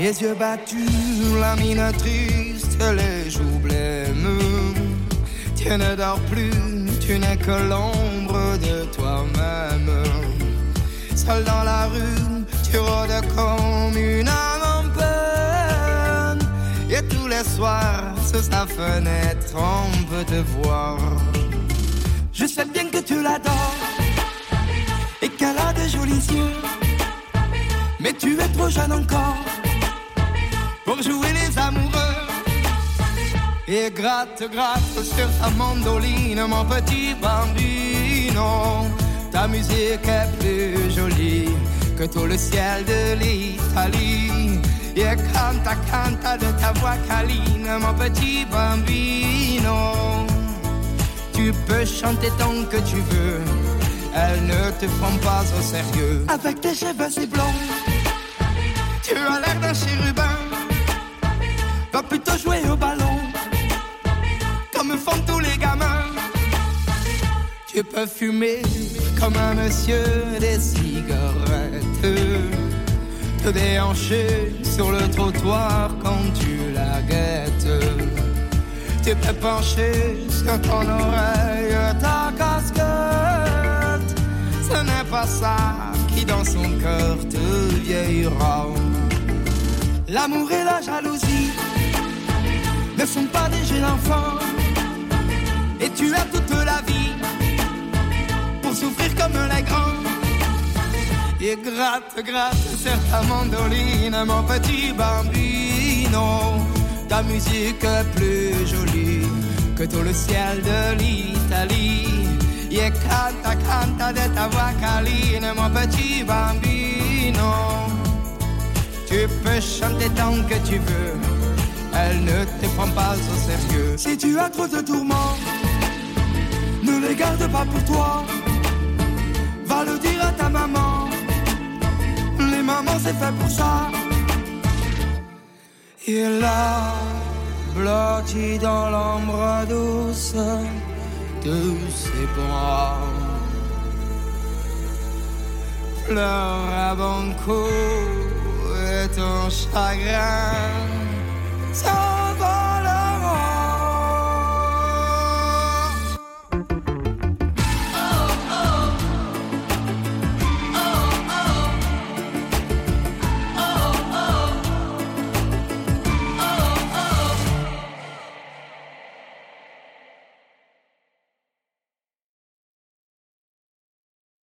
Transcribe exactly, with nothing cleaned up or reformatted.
Les yeux battus, la mine triste, les joues blêmes. Tu ne dors plus, tu n'es que l'ombre de toi-même. Seul dans la rue, tu rôdes comme une âme en peine. Et tous les soirs, sous sa fenêtre, on peut te voir. Je sais bien que tu l'adores et qu'elle a de jolis yeux. Mais tu es trop jeune encore pour jouer les amoureux. Et gratte, gratte sur ta mandoline, mon petit bambino. Ta musique est plus jolie que tout le ciel de l'Italie. Et canta, canta de ta voix câline, mon petit bambino. Tu peux chanter tant que tu veux, elle ne te prend pas au sérieux. Avec tes cheveux si blonds, tu as l'air d'un chérubin. Va plutôt jouer au ballon, comme font tous les gamins. Tu peux fumer comme un monsieur des cigarettes, te déhancher sur le trottoir quand tu la guettes. Tu peux pencher sur ton oreille ta casquette. Ce n'est pas ça qui dans son cœur te vieillira. L'amour et la jalousie ne sont pas des jeux d'enfants. Et tu as toute la vie pour souffrir comme les grands. Et gratte, gratte sur ta mandoline, mon petit bambino. Ta musique est plus jolie que tout le ciel de l'Italie. Et canta, canta de ta voix câline, mon petit bambino. Tu peux chanter tant que tu veux, elle ne te prend pas au sérieux. Si tu as trop de tourments, ne les garde pas pour toi. Va le dire à ta maman, les mamans c'est fait pour ça. Et là, blotti dans l'ombre douce de ses bras, pleure à bon coup et ton chagrin. So